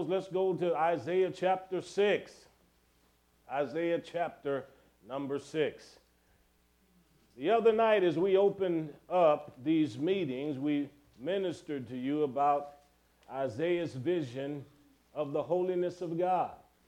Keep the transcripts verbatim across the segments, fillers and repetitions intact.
Bibles, let's go to Isaiah chapter six. Isaiah chapter number six. The other night as we opened up these meetings, we ministered to you about Isaiah's vision of the holiness of God.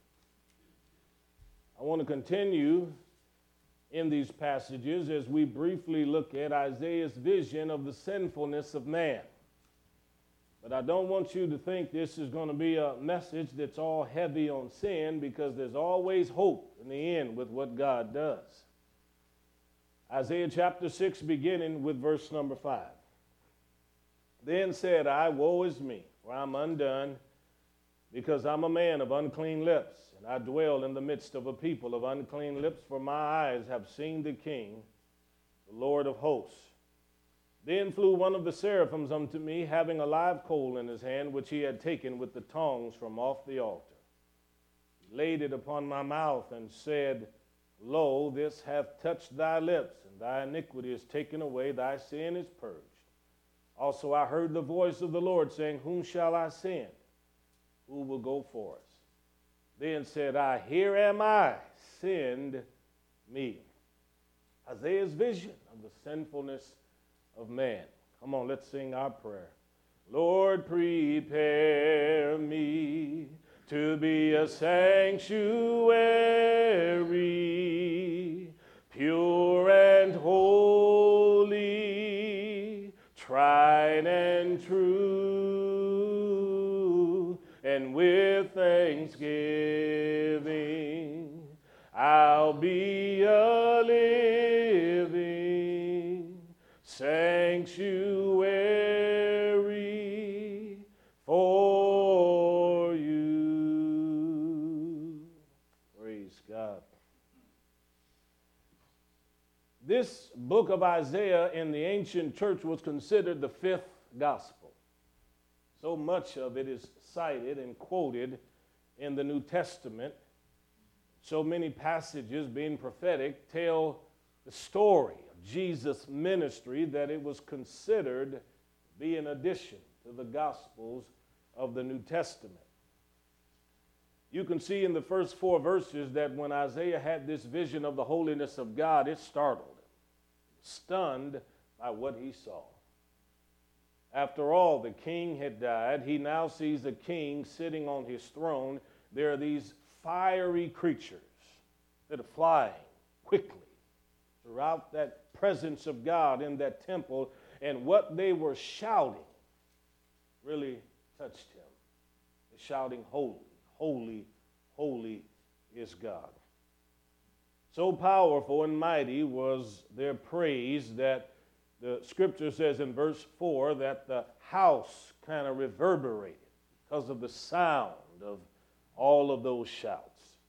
I want to continue in these passages as we briefly look at Isaiah's vision of the sinfulness of man. But I don't want you to think this is going to be a message that's all heavy on sin, because there's always hope in the end with what God does. Isaiah chapter six, beginning with verse number five. Then said I, woe is me, for I'm undone, because I'm a man of unclean lips, and I dwell in the midst of a people of unclean lips, for my eyes have seen the King, the Lord of hosts. Then flew one of the seraphims unto me, having a live coal in his hand, which he had taken with the tongs from off the altar. He laid it upon my mouth, and said, Lo, this hath touched thy lips, and thy iniquity is taken away, thy sin is purged. Also I heard the voice of the Lord saying, Whom shall I send? Who will go for us? Then said I, Here am I, send me. Isaiah's vision of the sinfulness of man. Come on, let's sing our prayer. Lord, prepare me to be a sanctuary, pure and holy, tried and true, and with thanksgiving I'll be a living sanctuary for you. Praise God. This book of Isaiah in the ancient church was considered the fifth gospel. So much of it is cited and quoted in the New Testament. So many passages, being prophetic, tell the story of Jesus' ministry that it was considered to be an addition to the Gospels of the New Testament. You can see in the first four verses that when Isaiah had this vision of the holiness of God, it startled him, stunned by what he saw. After all, the king had died. He now sees a king sitting on his throne. There are these fiery creatures that are flying quickly throughout that presence of God in that temple, and what they were shouting really touched him. They're shouting, holy, holy, holy is God. So powerful and mighty was their praise that the scripture says in verse four that the house kind of reverberated because of the sound of all of those shouts.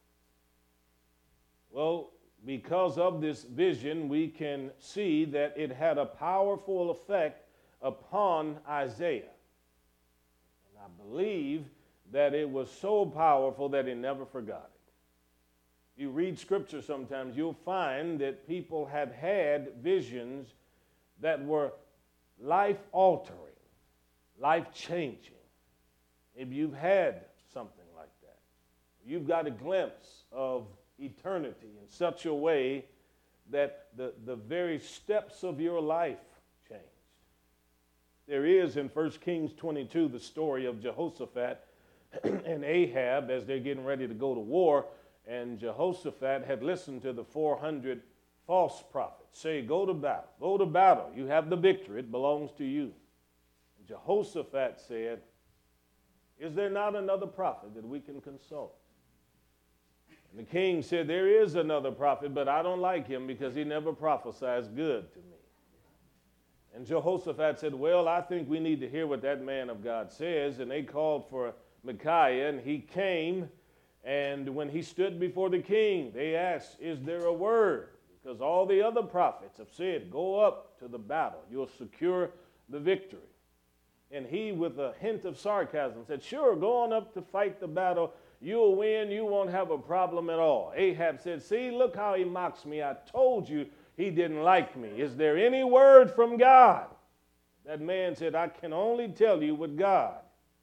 Well, because of this vision, we can see that it had a powerful effect upon Isaiah. And I believe that it was so powerful that he never forgot it. You read scripture sometimes, you'll find that people have had visions that were life-altering, life-changing. Maybe you've had something like that. You've got a glimpse of eternity in such a way that the, the very steps of your life changed. There is in First Kings twenty-two the story of Jehoshaphat and Ahab as they're getting ready to go to war, and Jehoshaphat had listened to the four hundred false prophets say, go to battle, go to battle, you have the victory, it belongs to you. And Jehoshaphat said, is there not another prophet that we can consult? And the king said, there is another prophet, but I don't like him because he never prophesies good to me. And Jehoshaphat said, well, I think we need to hear what that man of God says. And they called for Micaiah, and he came, and when he stood before the king, they asked, is there a word? Because all the other prophets have said, go up to the battle. You'll secure the victory. And he, with a hint of sarcasm, said, sure, go on up to fight the battle. You'll win. You won't have a problem at all. Ahab said, see, look how he mocks me. I told you he didn't like me. Is there any word from God? That man said, I can only tell you what God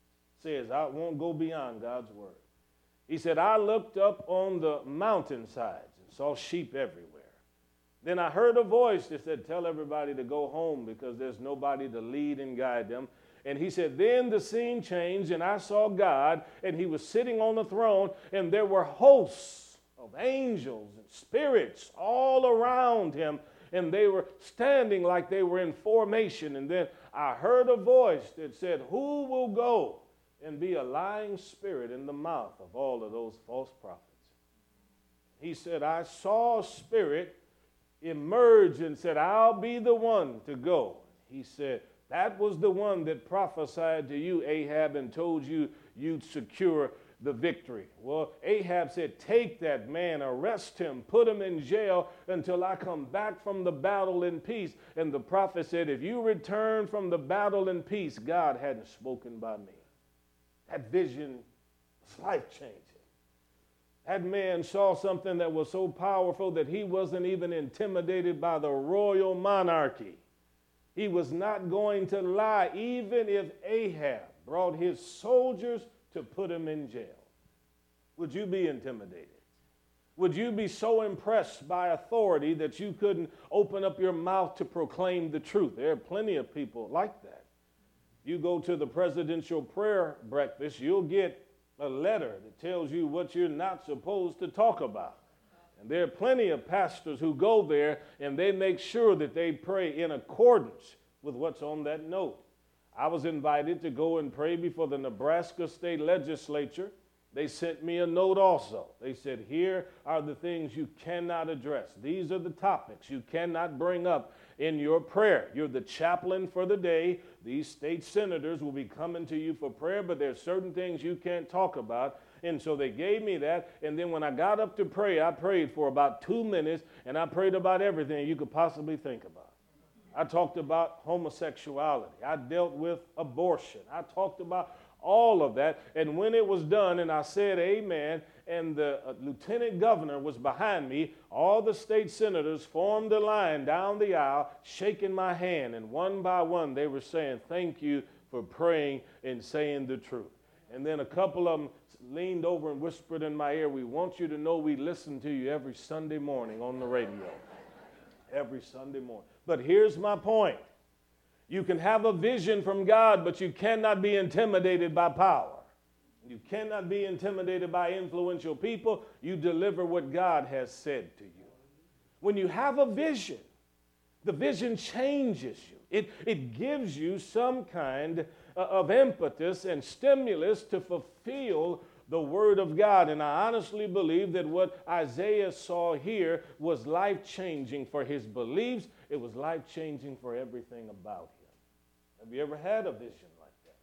says. I won't go beyond God's word. He said, I looked up on the mountainsides and saw sheep everywhere. Then I heard a voice that said, tell everybody to go home because there's nobody to lead and guide them. And he said, then the scene changed and I saw God, and he was sitting on the throne, and there were hosts of angels and spirits all around him, and they were standing like they were in formation. And then I heard a voice that said, who will go and be a lying spirit in the mouth of all of those false prophets? He said, I saw a spirit emerge and said, I'll be the one to go. He said, that was the one that prophesied to you, Ahab, and told you you'd secure the victory. Well, Ahab said, take that man, arrest him, put him in jail until I come back from the battle in peace. And the prophet said, if you return from the battle in peace, God hadn't spoken by me. That vision was life-changing. That man saw something that was so powerful that he wasn't even intimidated by the royal monarchy. He was not going to lie, even if Ahab brought his soldiers to put him in jail. Would you be intimidated? Would you be so impressed by authority that you couldn't open up your mouth to proclaim the truth? There are plenty of people like that. You go to the presidential prayer breakfast, you'll get a letter that tells you what you're not supposed to talk about. And there are plenty of pastors who go there and they make sure that they pray in accordance with what's on that note. I was invited to go and pray before the Nebraska State Legislature. They sent me a note also. They said, here are the things you cannot address. These are the topics you cannot bring up in your prayer. You're the chaplain for the day. These state senators will be coming to you for prayer, but there's certain things you can't talk about. And so they gave me that. And then when I got up to pray, I prayed for about two minutes, and I prayed about everything you could possibly think about. I talked about homosexuality. I dealt with abortion. I talked about all of that. And when it was done and I said amen, and the uh, lieutenant governor was behind me, all the state senators formed a line down the aisle, shaking my hand. And one by one, they were saying, thank you for praying and saying the truth. And then a couple of them leaned over and whispered in my ear, we want you to know we listen to you every Sunday morning on the radio. Every Sunday morning. But here's my point. You can have a vision from God, but you cannot be intimidated by power. You cannot be intimidated by influential people. You deliver what God has said to you. When you have a vision, the vision changes you. It, it gives you some kind of impetus and stimulus to fulfill the Word of God. And I honestly believe that what Isaiah saw here was life-changing for his beliefs. It was life-changing for everything about him. Have you ever had a vision like that?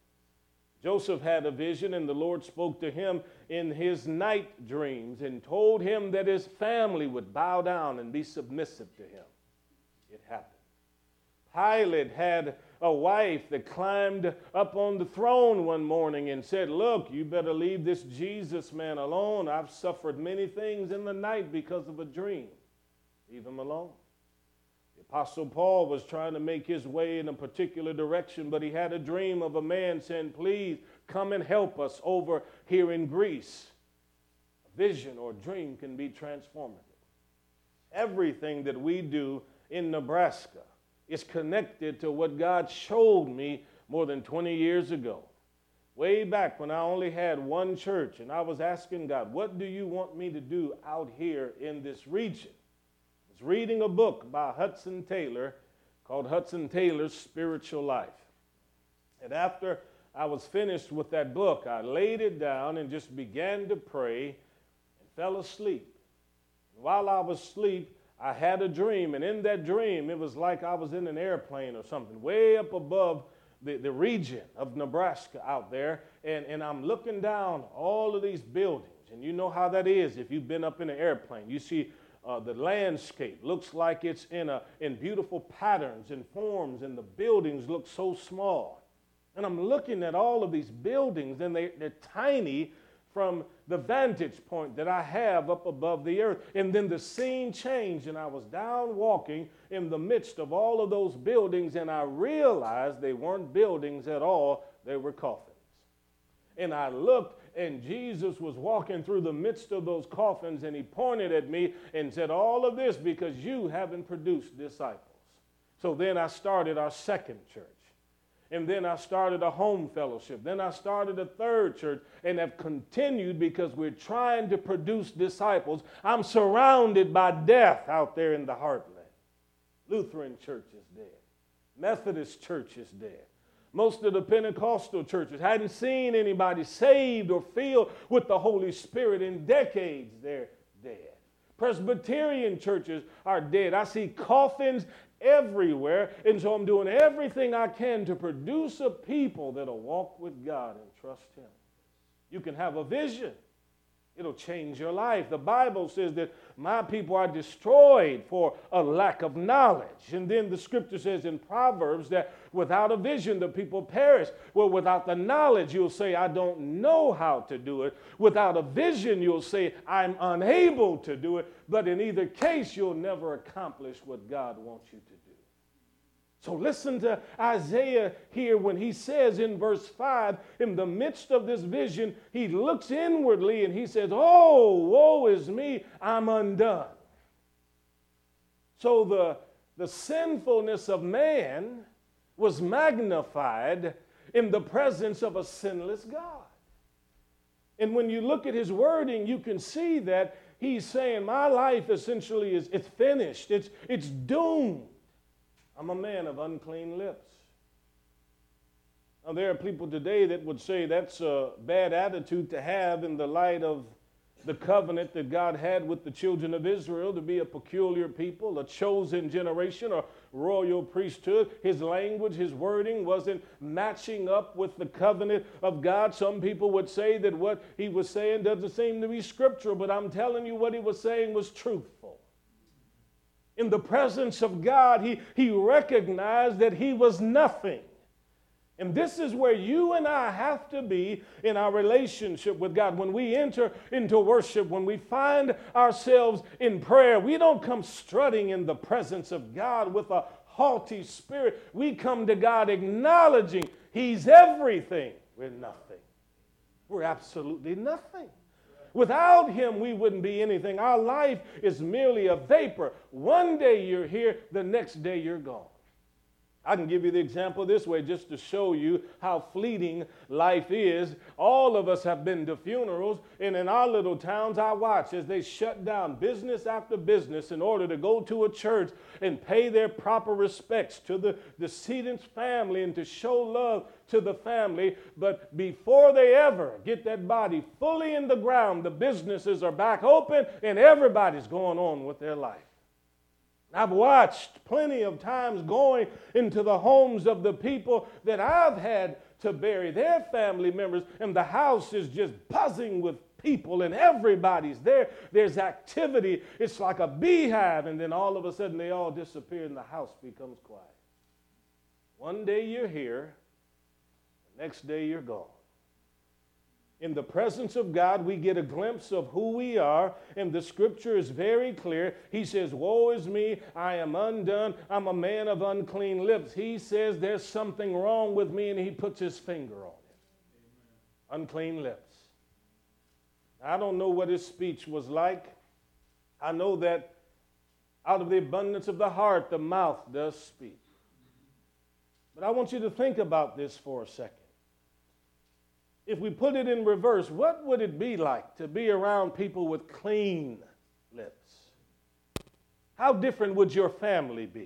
Joseph had a vision, and the Lord spoke to him in his night dreams and told him that his family would bow down and be submissive to him. It happened. Pilate had a wife that climbed up on the throne one morning and said, look, you better leave this Jesus man alone. I've suffered many things in the night because of a dream. Leave him alone. The Apostle Paul was trying to make his way in a particular direction, but he had a dream of a man saying, please come and help us over here in Greece. A vision or dream can be transformative. Everything that we do in Nebraska is connected to what God showed me more than twenty years ago. Way back when I only had one church, and I was asking God, what do you want me to do out here in this region? I was reading a book by Hudson Taylor called Hudson Taylor's Spiritual Life. And after I was finished with that book, I laid it down and just began to pray and fell asleep. And while I was asleep, I had a dream, and in that dream, it was like I was in an airplane or something, way up above the, the region of Nebraska out there, and, and I'm looking down all of these buildings, and you know how that is if you've been up in an airplane. You see uh, the landscape looks like it's in, a, in beautiful patterns and forms, and the buildings look so small. And I'm looking at all of these buildings, and they, they're tiny from the vantage point that I have up above the earth. And then the scene changed, and I was down walking in the midst of all of those buildings, and I realized they weren't buildings at all, they were coffins. And I looked, and Jesus was walking through the midst of those coffins, and he pointed at me and said, all of this because you haven't produced disciples. So then I started our second church. And then I started a home fellowship. Then I started a third church and have continued because we're trying to produce disciples. I'm surrounded by death out there in the heartland. Lutheran church is dead. Methodist church is dead. Most of the Pentecostal churches hadn't seen anybody saved or filled with the Holy Spirit in decades. They're dead. Presbyterian churches are dead. I see coffins everywhere, and so I'm doing everything I can to produce a people that'll walk with God and trust Him. You can have a vision. It'll change your life. The Bible says that my people are destroyed for a lack of knowledge. And then the scripture says in Proverbs that without a vision, the people perish. Well, without the knowledge, you'll say, I don't know how to do it. Without a vision, you'll say, I'm unable to do it. But in either case, you'll never accomplish what God wants you to do. So listen to Isaiah here when he says in verse five, in the midst of this vision, he looks inwardly and he says, oh, woe is me, I'm undone. So the, the sinfulness of man was magnified in the presence of a sinless God. And when you look at his wording, you can see that he's saying my life essentially is it's finished, it's, it's doomed. I'm a man of unclean lips. Now, there are people today that would say that's a bad attitude to have in the light of the covenant that God had with the children of Israel to be a peculiar people, a chosen generation, a royal priesthood. His language, his wording wasn't matching up with the covenant of God. Some people would say that what he was saying doesn't seem to be scriptural, but I'm telling you what he was saying was truthful. In the presence of God, he, he recognized that he was nothing. And this is where you and I have to be in our relationship with God. When we enter into worship, when we find ourselves in prayer, we don't come strutting in the presence of God with a haughty spirit. We come to God acknowledging He's everything. We're nothing. We're absolutely nothing. Without Him, we wouldn't be anything. Our life is merely a vapor. One day you're here, the next day you're gone. I can give you the example this way just to show you how fleeting life is. All of us have been to funerals, and in our little towns, I watch as they shut down business after business in order to go to a church and pay their proper respects to the decedent's family and to show love to the family. But before they ever get that body fully in the ground, the businesses are back open and everybody's going on with their life. I've watched plenty of times going into the homes of the people that I've had to bury their family members, and the house is just buzzing with people, and everybody's there. There's activity. It's like a beehive, and then all of a sudden they all disappear and the house becomes quiet. One day you're here, the next day you're gone. In the presence of God, we get a glimpse of who we are, and the scripture is very clear. He says, woe is me, I am undone, I'm a man of unclean lips. He says there's something wrong with me, and he puts his finger on it. Amen. Unclean lips. I don't know what his speech was like. I know that out of the abundance of the heart, the mouth does speak. But I want you to think about this for a second. If we put it in reverse, what would it be like to be around people with clean lips? How different would your family be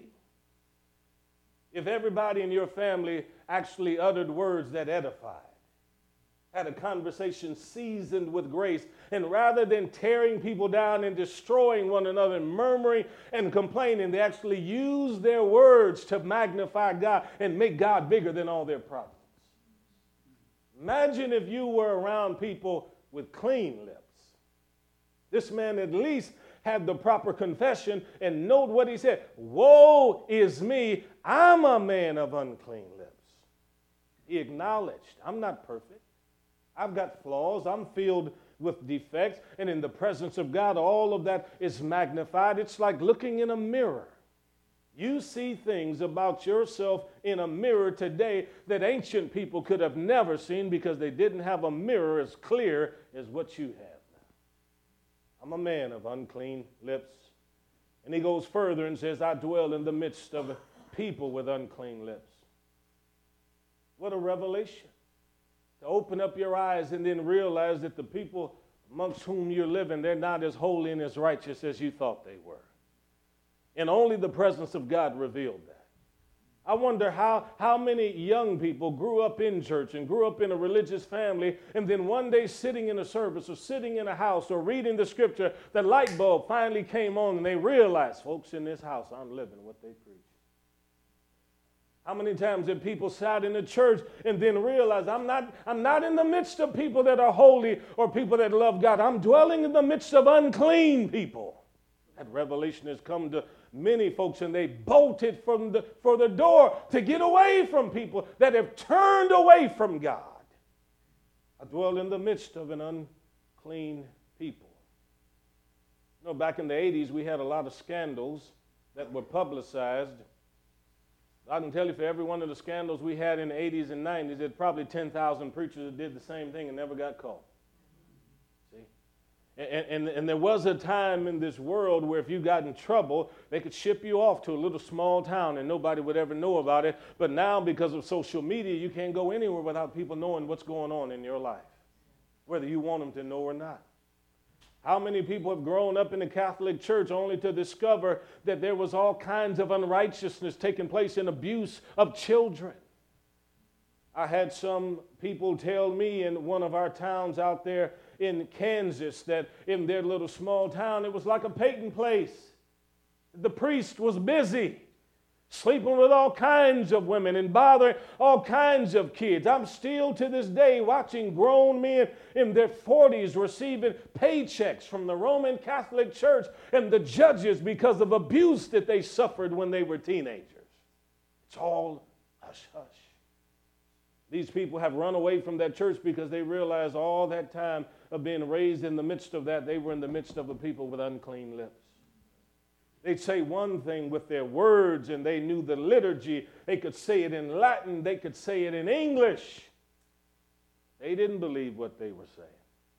if everybody in your family actually uttered words that edified, had a conversation seasoned with grace, and rather than tearing people down and destroying one another and murmuring and complaining, they actually used their words to magnify God and make God bigger than all their problems? Imagine if you were around people with clean lips. This man at least had the proper confession, and note what he said. Woe is me, I'm a man of unclean lips. He acknowledged, I'm not perfect. I've got flaws. I'm filled with defects. And in the presence of God, all of that is magnified. It's like looking in a mirror. You see things about yourself in a mirror today that ancient people could have never seen because they didn't have a mirror as clear as what you have now. I'm a man of unclean lips. And he goes further and says, I dwell in the midst of people with unclean lips. What a revelation. To open up your eyes and then realize that the people amongst whom you're living, they're not as holy and as righteous as you thought they were. And only the presence of God revealed that. I wonder how, how many young people grew up in church and grew up in a religious family, and then one day sitting in a service or sitting in a house or reading the scripture, the light bulb finally came on and they realized, folks, in this house, I'm living what they preach. How many times have people sat in the church and then realized, I'm not, I'm not in the midst of people that are holy or people that love God. I'm dwelling in the midst of unclean people. That revelation has come to many folks, and they bolted from the, for the door to get away from people that have turned away from God. I dwell in the midst of an unclean people. You know, back in the eighties, we had a lot of scandals that were publicized. I can tell you, for every one of the scandals we had in the eighties and nineties, there's probably ten thousand preachers that did the same thing and never got caught. And, and, and there was a time in this world where if you got in trouble, they could ship you off to a little small town and nobody would ever know about it. But now, because of social media, you can't go anywhere without people knowing what's going on in your life, whether you want them to know or not. How many people have grown up in the Catholic Church only to discover that there was all kinds of unrighteousness taking place in abuse of children? I had some people tell me in one of our towns out there in Kansas that in their little small town, it was like a Peyton place. The priest was busy, sleeping with all kinds of women and bothering all kinds of kids. I'm still to this day watching grown men in their forties receiving paychecks from the Roman Catholic Church and the judges because of abuse that they suffered when they were teenagers. It's all hush hush. These people have run away from that church because they realized all that time of being raised in the midst of that, they were in the midst of a people with unclean lips. They'd say one thing with their words, and they knew the liturgy. They could say it in Latin. They could say it in English. They didn't believe what they were saying.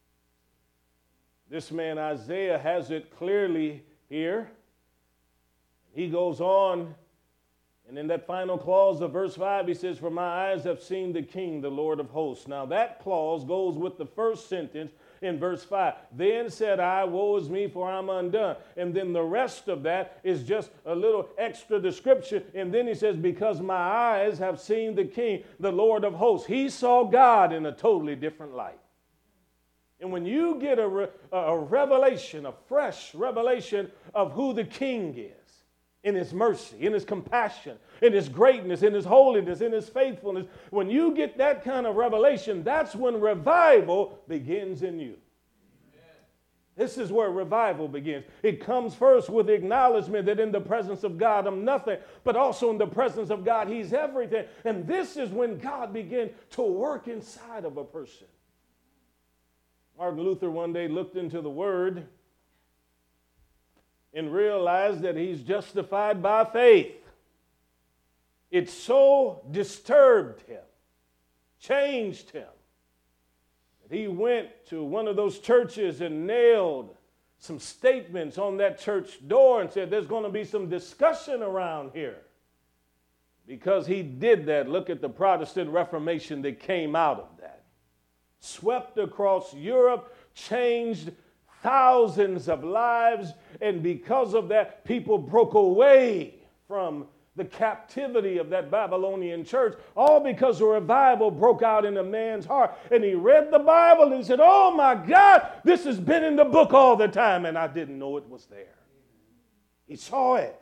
This man Isaiah has it clearly here. He goes on, and in that final clause of verse five, he says, for my eyes have seen the King, the Lord of hosts. Now that clause goes with the first sentence in verse five. Then said I, woe is me, for I'm undone. And then the rest of that is just a little extra description. And then he says, because my eyes have seen the King, the Lord of hosts. He saw God in a totally different light. And when you get a, re- a revelation, a fresh revelation of who the King is, in his mercy, in his compassion, in his greatness, in his holiness, in his faithfulness. When you get that kind of revelation, that's when revival begins in you. Amen. This is where revival begins. It comes first with the acknowledgement that in the presence of God, I'm nothing, but also in the presence of God, he's everything. And this is when God begins to work inside of a person. Martin Luther one day looked into the Word and realized that he's justified by faith. It so disturbed him, changed him, that he went to one of those churches and nailed some statements on that church door and said, there's going to be some discussion around here. Because he did that, look at the Protestant Reformation that came out of that. Swept across Europe, changed thousands of lives, and because of that, people broke away from the captivity of that Babylonian church, all because a revival broke out in a man's heart. And he read the Bible and he said, oh my God, this has been in the book all the time, and I didn't know it was there. He saw it.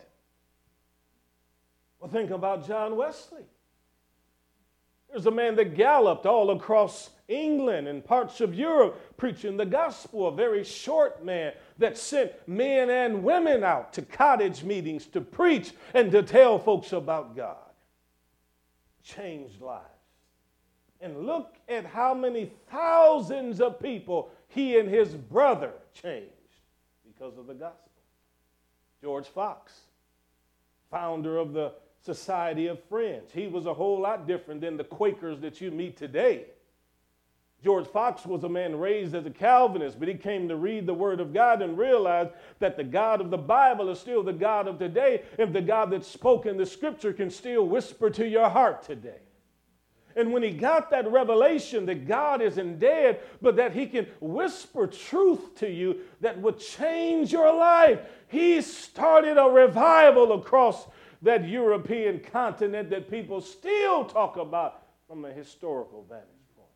Well, think about John Wesley. There's a man that galloped all across England and parts of Europe preaching the gospel, a very short man that sent men and women out to cottage meetings to preach and to tell folks about God. Changed lives. And look at how many thousands of people he and his brother changed because of the gospel. George Fox. founder of the Society of Friends. He was a whole lot different than the Quakers that you meet today. George Fox was a man raised as a Calvinist, but he came to read the Word of God and realized that the God of the Bible is still the God of today, and the God that's spoken in the Scripture can still whisper to your heart today. And when he got that revelation that God isn't dead, but that he can whisper truth to you that would change your life, he started a revival across that European continent that people still talk about from a historical vantage.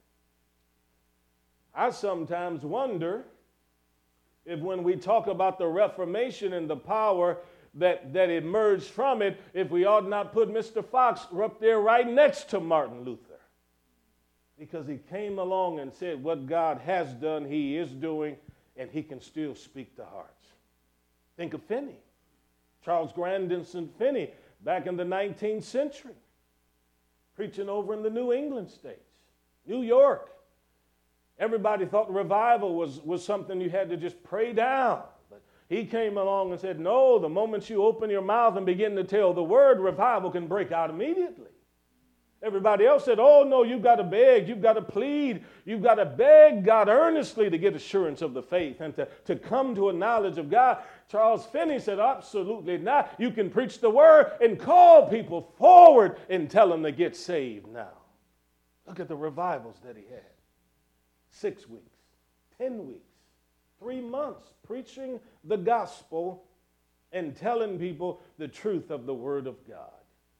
I sometimes wonder if when we talk about the Reformation and the power that, that emerged from it, if we ought not put Mister Fox up there right next to Martin Luther. Because he came along and said what God has done, he is doing, and he can still speak to hearts. Think of Finney, Charles Grandison Finney, back in the nineteenth century, preaching over in the New England states, New York. Everybody thought revival was, was something you had to just pray down. But he came along and said, no, the moment you open your mouth and begin to tell the word, revival can break out immediately. Everybody else said, oh, no, you've got to beg, you've got to plead, you've got to beg God earnestly to get assurance of the faith and to, to come to a knowledge of God. Charles Finney said, absolutely not. You can preach the word and call people forward and tell them to get saved now. Look at the revivals that he had. Six weeks, ten weeks, three months preaching the gospel and telling people the truth of the Word of God.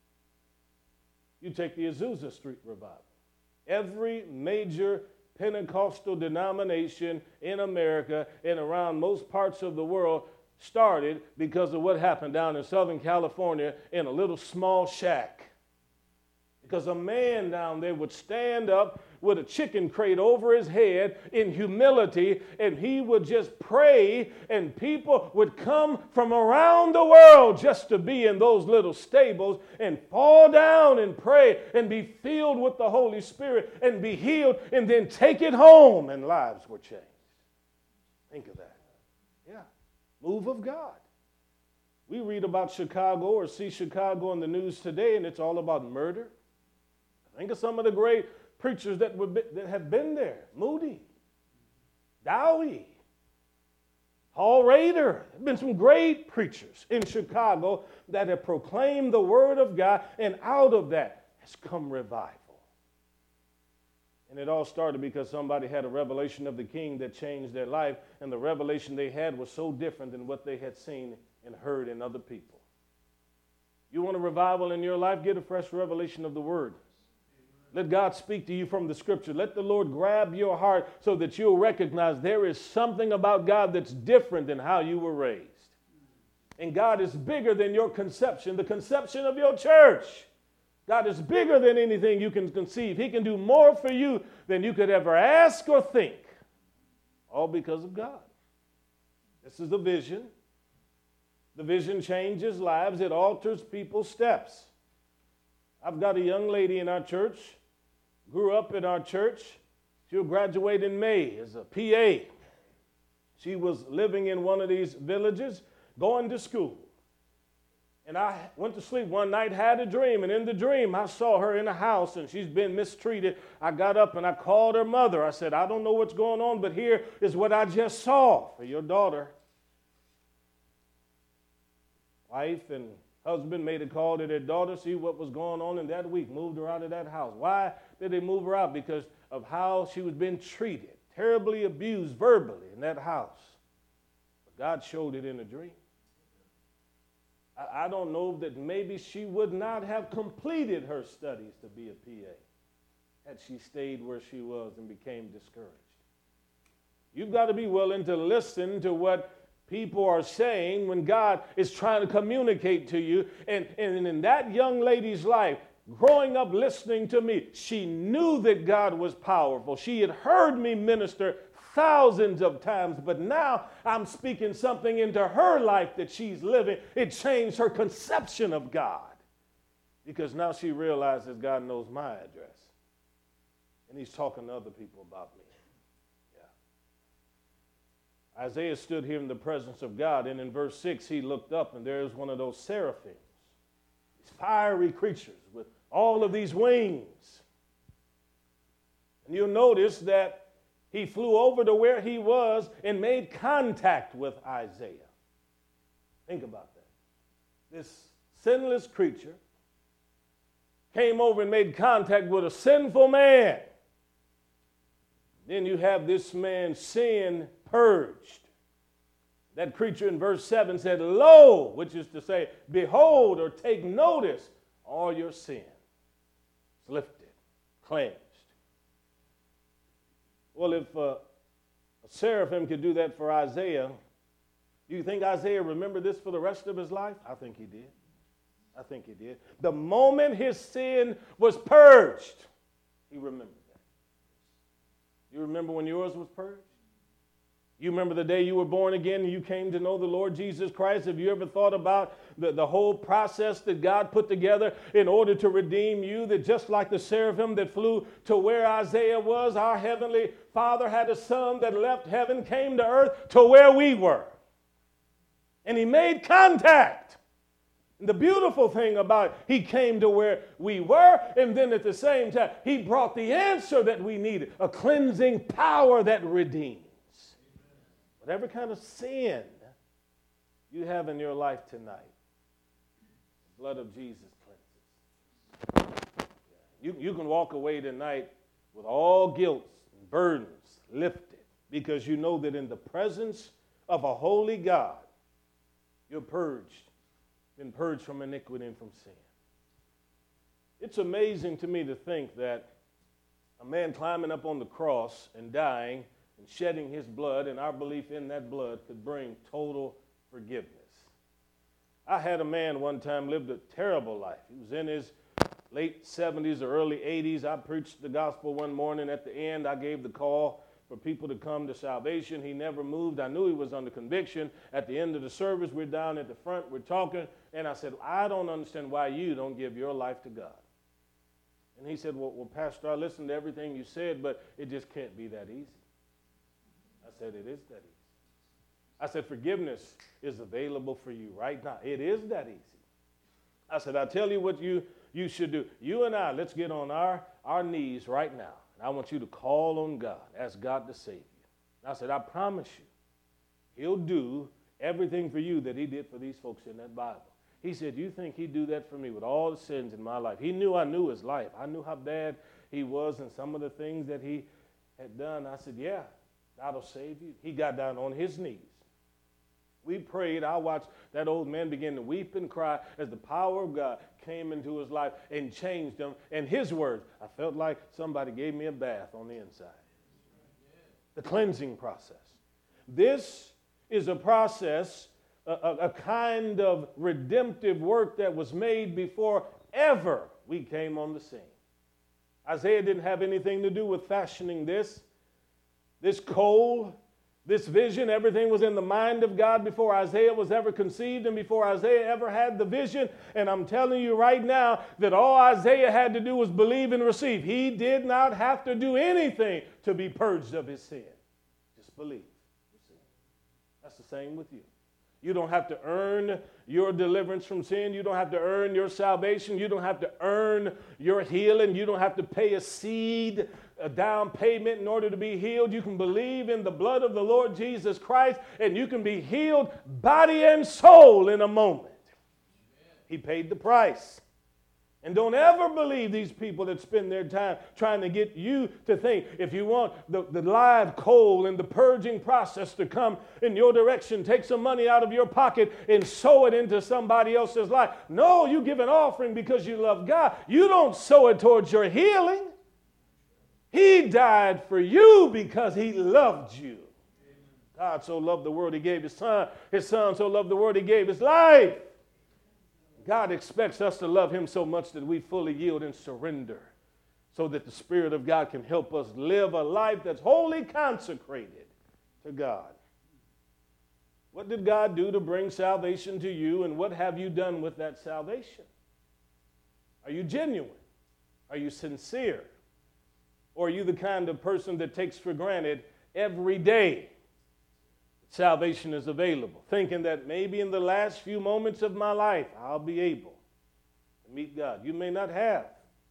You take the Azusa Street revival. Every major Pentecostal denomination in America and around most parts of the world started because of what happened down in Southern California in a little small shack. Because a man down there would stand up with a chicken crate over his head in humility, and he would just pray, and people would come from around the world just to be in those little stables and fall down and pray and be filled with the Holy Spirit and be healed and then take it home, and lives were changed. Think of that. Yeah. Move of God. We read about Chicago or see Chicago in the news today, and it's all about murder. Think of some of the great preachers that, were, that have been there. Moody, Dowie, Paul Rader. There have been some great preachers in Chicago that have proclaimed the Word of God, and out of that has come revival. And it all started because somebody had a revelation of the King that changed their life, and the revelation they had was so different than what they had seen and heard in other people. You want a revival in your life? Get a fresh revelation of the Word. Let God speak to you from the Scripture. Let the Lord grab your heart so that you'll recognize there is something about God that's different than how you were raised. And God is bigger than your conception, the conception of your church. God is bigger than anything you can conceive. He can do more for you than you could ever ask or think, all because of God. This is the vision. The vision changes lives. It alters people's steps. I've got a young lady in our church, grew up in our church. She'll graduate in May as a P A. She was living in one of these villages, going to school. And I went to sleep one night, had a dream, and in the dream I saw her in a house and she's been mistreated. I got up and I called her mother. I said, I don't know what's going on, but here is what I just saw for your daughter. Wife and husband made a call to their daughter, see what was going on in that week, moved her out of that house. Why did they move her out? Because of how she was being treated, terribly abused verbally in that house. But God showed it in a dream. I, I don't know that maybe she would not have completed her studies to be a P A had she stayed where she was and became discouraged. You've got to be willing to listen to what people are saying when God is trying to communicate to you. And, and in that young lady's life, growing up listening to me, she knew that God was powerful. She had heard me minister thousands of times, but now I'm speaking something into her life that she's living. It changed her conception of God because now she realizes God knows my address and he's talking to other people about me. Isaiah stood here in the presence of God, and in verse six, he looked up, and there is one of those seraphims these fiery creatures with all of these wings. And you'll notice that he flew over to where he was and made contact with Isaiah. Think about that. This sinless creature came over and made contact with a sinful man. Then you have this man's sin purged. That creature in verse seven said, "Lo," which is to say, behold or take notice, all your sin is lifted, cleansed. Well, if uh, a seraphim could do that for Isaiah, do you think Isaiah remembered this for the rest of his life? I think he did. I think he did. The moment his sin was purged, he remembered that. You remember when yours was purged? You remember the day you were born again and you came to know the Lord Jesus Christ? Have you ever thought about the, the whole process that God put together in order to redeem you? That just like the seraphim that flew to where Isaiah was, our heavenly Father had a son that left heaven, came to earth to where we were. And he made contact. And the beautiful thing about it, he came to where we were, and then at the same time, he brought the answer that we needed, a cleansing power that redeems. Whatever kind of sin you have in your life tonight, the blood of Jesus cleanses. You, you can walk away tonight with all guilt and burdens lifted because you know that in the presence of a holy God, you're purged, been purged from iniquity and from sin. It's amazing to me to think that a man climbing up on the cross and dying and shedding his blood, and our belief in that blood could bring total forgiveness. I had a man one time lived a terrible life. He was in his late seventies or early eighties. I preached the gospel one morning. At the end, I gave the call for people to come to salvation. He never moved. I knew he was under conviction. At the end of the service, we're down at the front, we're talking, and I said, I don't understand why you don't give your life to God. And he said, well, well, Pastor, I listened to everything you said, but it just can't be that easy. I said, it is that easy. I said, forgiveness is available for you right now. It is that easy. I said, I'll tell you what you, you should do. You and I, let's get on our, our knees right now. And I want you to call on God, ask God to save you. And I said, I promise you, he'll do everything for you that he did for these folks in that Bible. He said, you think he'd do that for me with all the sins in my life? He knew I knew his life. I knew how bad he was and some of the things that he had done. I said, yeah. That'll save you. He got down on his knees. We prayed. I watched that old man begin to weep and cry as the power of God came into his life and changed him. And his words, I felt like somebody gave me a bath on the inside. The cleansing process. This is a process, a, a, a kind of redemptive work that was made before ever we came on the scene. Isaiah didn't have anything to do with fashioning this. This coal, this vision, everything was in the mind of God before Isaiah was ever conceived and before Isaiah ever had the vision. And I'm telling you right now that all Isaiah had to do was believe and receive. He did not have to do anything to be purged of his sin. Just believe. That's the same with you. You don't have to earn your deliverance from sin. You don't have to earn your salvation. You don't have to earn your healing. You don't have to pay a seed, a down payment in order to be healed. You can believe in the blood of the Lord Jesus Christ, and you can be healed body and soul in a moment. He paid the price. And don't ever believe these people that spend their time trying to get you to think if you want the, the live coal and the purging process to come in your direction, take some money out of your pocket and sow it into somebody else's life. No, you give an offering because you love God. You don't sow it towards your healing. He died for you because he loved you. God so loved the world he gave his son. His son so loved the world he gave his life. God expects us to love him so much that we fully yield and surrender so that the Spirit of God can help us live a life that's wholly consecrated to God. What did God do to bring salvation to you, and what have you done with that salvation? Are you genuine? Are you sincere? Or are you the kind of person that takes for granted every day salvation is available, thinking that maybe in the last few moments of my life I'll be able and meet God. You may not have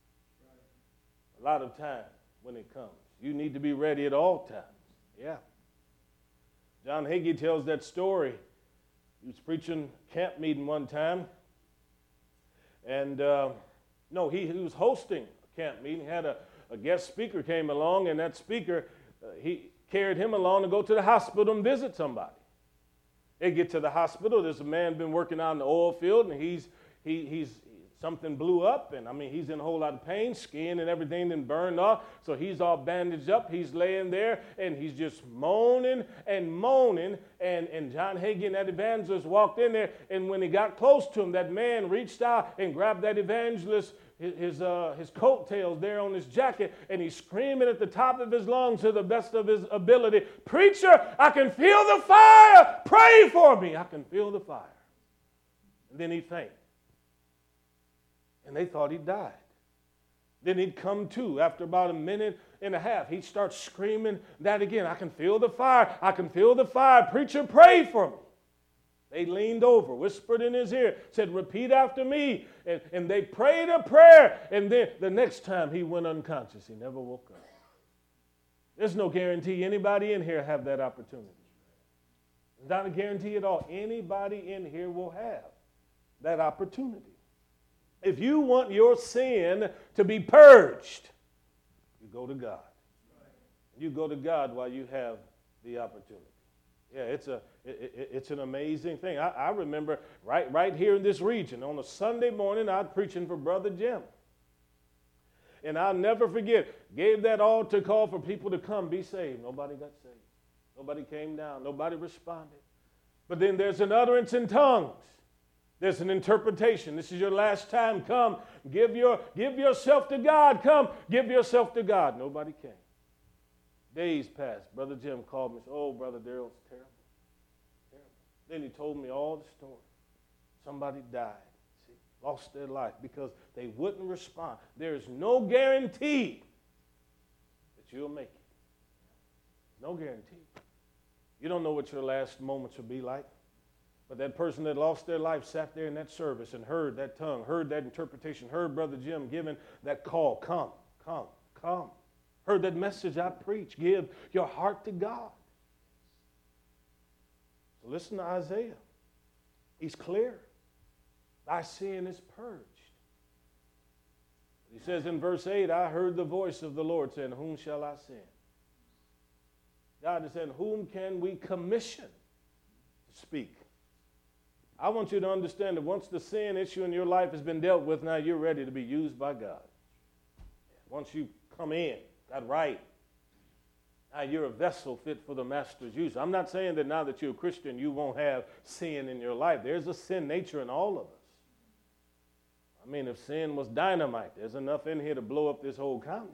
a lot of time when it comes. You need to be ready at all times. Yeah. John Hagee tells that story. He was preaching camp meeting one time. And, uh, no, he, he was hosting a camp meeting. He had a, a guest speaker came along, and that speaker, uh, he carried him along to go to the hospital and visit somebody. They get to the hospital. There's a man been working out in the oil field, and he's he he's something blew up, and I mean he's in a whole lot of pain, skin and everything then burned off. So he's all bandaged up. He's laying there, and he's just moaning and moaning. And and John Hagee and that evangelist walked in there, and when he got close to him, that man reached out and grabbed that evangelist. His, his, uh, his coattails there on his jacket, and he's screaming at the top of his lungs to the best of his ability, "Preacher, I can feel the fire! Pray for me! I can feel the fire." And then he'd faint. And they thought he died. Then he'd come to after about a minute and a half. He'd start screaming that again. "I can feel the fire! I can feel the fire! Preacher, pray for me!" They leaned over, whispered in his ear, said, "Repeat after me." And, and they prayed a prayer. And then the next time he went unconscious. He never woke up. There's no guarantee anybody in here have that opportunity. Not a guarantee at all. Anybody in here will have that opportunity. If you want your sin to be purged, you go to God. You go to God while you have the opportunity. Yeah, it's a it, it, it's an amazing thing. I, I remember right right here in this region on a Sunday morning, I was preaching for Brother Jim, and I'll never forget. Gave that altar call for people to come be saved. Nobody got saved. Nobody came down. Nobody responded. But then there's an utterance in tongues. There's an interpretation. This is your last time. Come, give your give yourself to God. Come, give yourself to God. Nobody came. Days passed. Brother Jim called me and said, "Oh, Brother Darrell, it's terrible. Terrible." Then he told me all the story. Somebody died, see, lost their life because they wouldn't respond. There is no guarantee that you'll make it. No guarantee. You don't know what your last moments will be like. But that person that lost their life sat there in that service and heard that tongue, heard that interpretation, heard Brother Jim giving that call, "Come, come, come." Heard that message I preach, give your heart to God. So listen to Isaiah. He's clear. Thy sin is purged. He says in verse eight, "I heard the voice of the Lord saying, whom shall I send?" God is saying, whom can we commission to speak? I want you to understand that once the sin issue in your life has been dealt with, now you're ready to be used by God. Once you come in, got right, now you're a vessel fit for the master's use. I'm not saying that now that you're a Christian, you won't have sin in your life. There's a sin nature in all of us. I mean, if sin was dynamite, there's enough in here to blow up this whole county.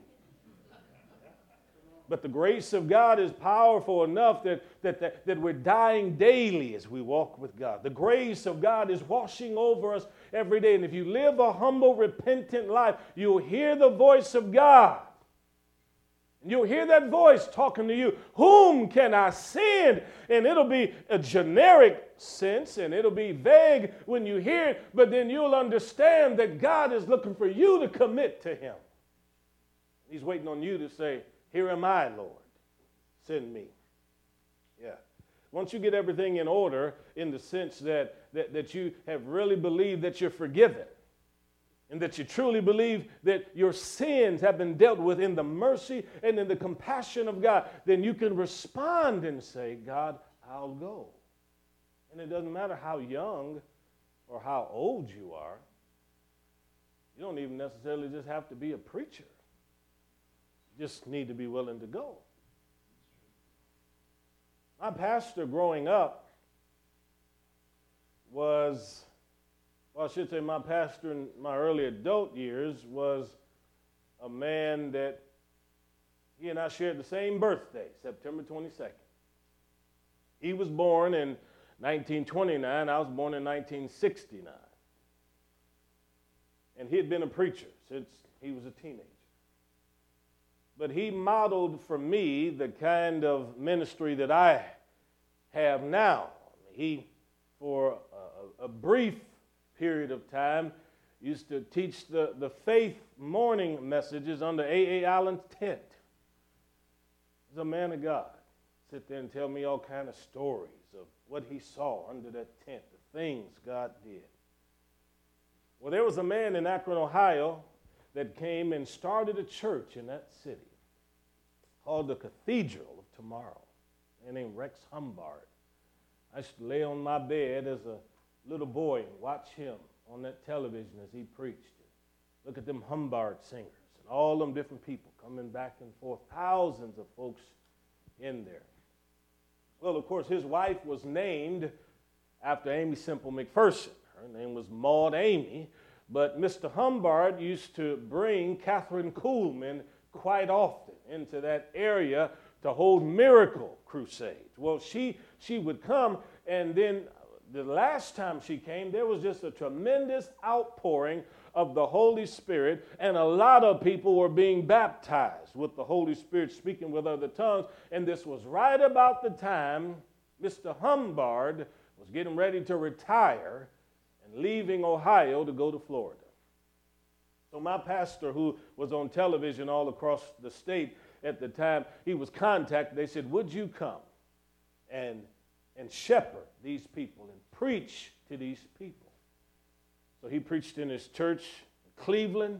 But the grace of God is powerful enough that, that, that, that we're dying daily as we walk with God. The grace of God is washing over us every day. And if you live a humble, repentant life, you'll hear the voice of God. And you'll hear that voice talking to you. Whom can I send? And it'll be a generic sense, and it'll be vague when you hear it, but then you'll understand that God is looking for you to commit to Him. He's waiting on you to say, "Here am I, Lord. Send me." Yeah. Once you get everything in order in the sense that, that, that you have really believed that you're forgiven and that you truly believe that your sins have been dealt with in the mercy and in the compassion of God, then you can respond and say, "God, I'll go." And it doesn't matter how young or how old you are. You don't even necessarily just have to be a preacher. Just need to be willing to go. My pastor growing up was, well, I should say my pastor in my early adult years was a man that he and I shared the same birthday, September twenty-second. He was born in nineteen twenty-nine. I was born in nineteen sixty-nine. And he had been a preacher since he was a teenager. But he modeled for me the kind of ministry that I have now. He, for a, a brief period of time, used to teach the, the faith morning messages under A A Allen's tent. He's a man of God. Sit there and tell me all kind of stories of what he saw under that tent, the things God did. Well, there was a man in Akron, Ohio, that came and started a church in that city called the Cathedral of Tomorrow. A man named Rex Humbard. I used to lay on my bed as a little boy and watch him on that television as he preached. Look at them Humbard singers and all them different people coming back and forth, thousands of folks in there. Well, of course, his wife was named after Aimee Semple McPherson. Her name was Maud Amy, but Mister Humbard used to bring Catherine Kuhlman quite often into that area to hold miracle crusades. Well, she, she would come, and then the last time she came, there was just a tremendous outpouring of the Holy Spirit, and a lot of people were being baptized with the Holy Spirit, speaking with other tongues, and this was right about the time Mister Humbard was getting ready to retire and leaving Ohio to go to Florida. So my pastor, who was on television all across the state at the time, he was contacted. They said, would you come and, and shepherd these people and preach to these people? So he preached in his church in Cleveland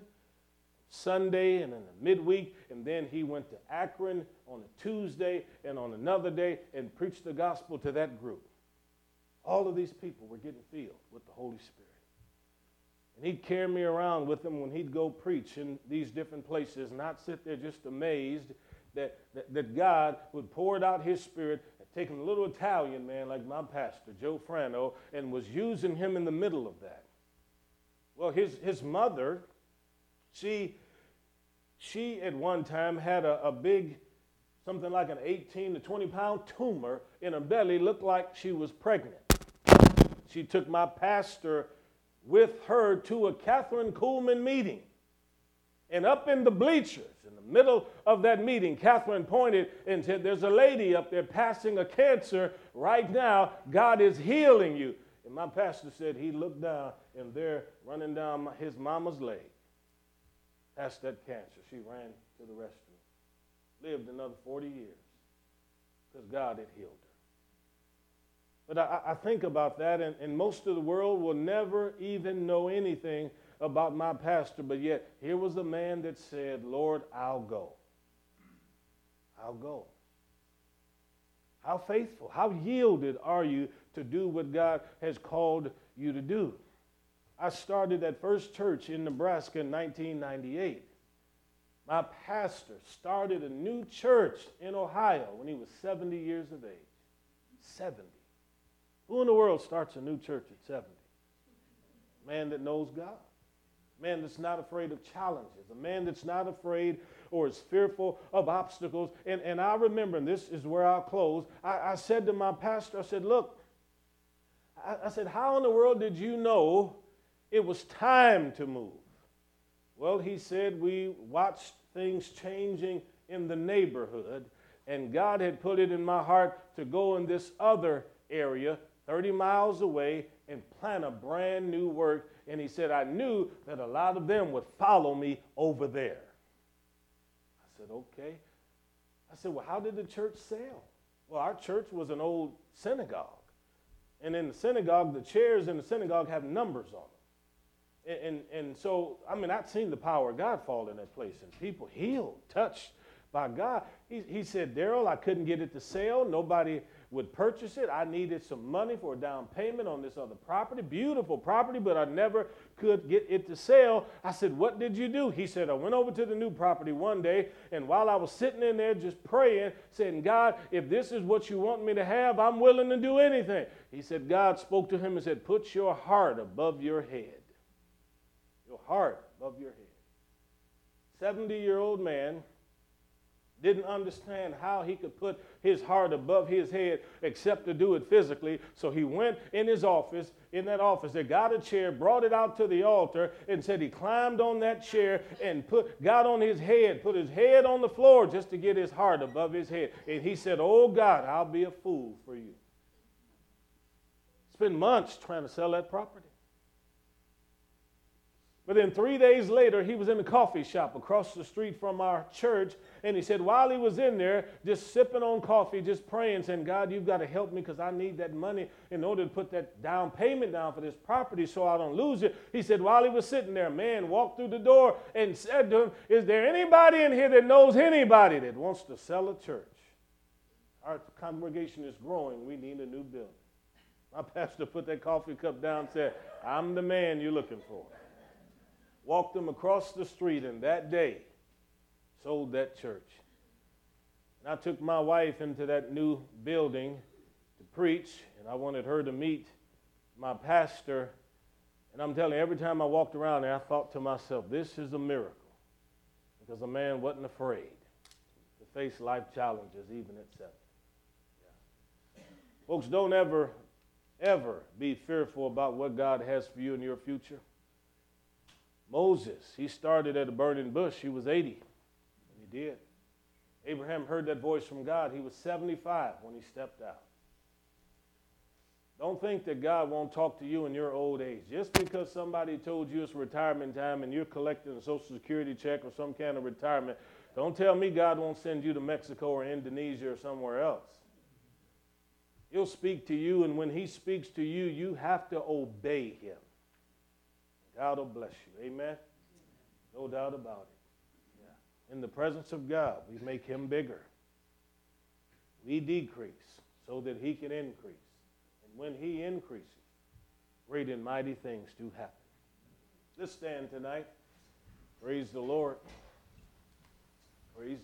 Sunday and in the midweek, and then he went to Akron on a Tuesday and on another day and preached the gospel to that group. All of these people were getting filled with the Holy Spirit. And he'd carry me around with him when he'd go preach in these different places, and I'd sit there just amazed that, that, that God would pour out his Spirit, and taking a little Italian man like my pastor, Joe Frano, and was using him in the middle of that. Well, his, his mother, she, she at one time had a, a big, something like an eighteen to twenty pound tumor in her belly, looked like she was pregnant. She took my pastor with her to a Catherine Kuhlman meeting. And up in the bleachers, in the middle of that meeting, Catherine pointed and said, there's a lady up there passing a cancer right now. God is healing you. And my pastor said he looked down, and there, running down my, his mama's leg, past that cancer, she ran to the restroom. Lived another forty years because God had healed her. But I, I think about that, and, and most of the world will never even know anything about my pastor, but yet here was a man that said, Lord, I'll go. I'll go. How faithful, how yielded are you to do what God has called you to do? I started that first church in Nebraska in nineteen ninety-eight. My pastor started a new church in Ohio when he was seventy years of age. seventy. Who in the world starts a new church at seventy? A man that knows God. A man that's not afraid of challenges. A man that's not afraid or is fearful of obstacles. And, and I remember, and this is where I'll close, I, I said to my pastor, I said, look, I, I said, how in the world did you know it was time to move? Well, he said, we watched things changing in the neighborhood, and God had put it in my heart to go in this other area, thirty miles away, and plant a brand new work. And he said, I knew that a lot of them would follow me over there. I said, okay. I said, well, how did the church sell? Well, our church was an old synagogue. And in the synagogue, the chairs in the synagogue have numbers on them. And, and, and so, I mean, I'd seen the power of God fall in that place, and people healed, touched by God. He, he said, Daryl, I couldn't get it to sell. Nobody would purchase it. I needed some money for a down payment on this other property, beautiful property, but I never could get it to sell. I said, what did you do? He said, I went over to the new property one day, and while I was sitting in there just praying, saying, God, if this is what you want me to have, I'm willing to do anything. He said, God spoke to him and said, put your heart above your head. Your heart above your head. seventy-year-old man didn't understand how he could put his heart above his head except to do it physically. So he went in his office, in that office, they got a chair, brought it out to the altar, and said he climbed on that chair and put, got on his head, put his head on the floor just to get his heart above his head. And he said, oh God, I'll be a fool for you. Spent months trying to sell that property. But then three days later, he was in a coffee shop across the street from our church, and he said while he was in there, just sipping on coffee, just praying, saying, God, you've got to help me because I need that money in order to put that down payment down for this property so I don't lose it. He said while he was sitting there, a man walked through the door and said to him, is there anybody in here that knows anybody that wants to sell a church? Our congregation is growing. We need a new building. My pastor put that coffee cup down and said, I'm the man you're looking for. Walked them across the street, and that day sold that church. And I took my wife into that new building to preach, and I wanted her to meet my pastor. And I'm telling you, every time I walked around there, I thought to myself, this is a miracle, because a man wasn't afraid to face life challenges, even at seven. Yeah. Folks, don't ever, ever be fearful about what God has for you in your future. Moses, he started at a burning bush. He was eighty when he did. Abraham heard that voice from God. He was seventy-five when he stepped out. Don't think that God won't talk to you in your old age. Just because somebody told you it's retirement time and you're collecting a Social Security check or some kind of retirement, don't tell me God won't send you to Mexico or Indonesia or somewhere else. He'll speak to you, and when he speaks to you, you have to obey him. God will bless you. Amen? No doubt about it. Yeah. In the presence of God, we make him bigger. We decrease so that he can increase. And when he increases, great and mighty things do happen. Let's stand tonight. Praise the Lord. Praise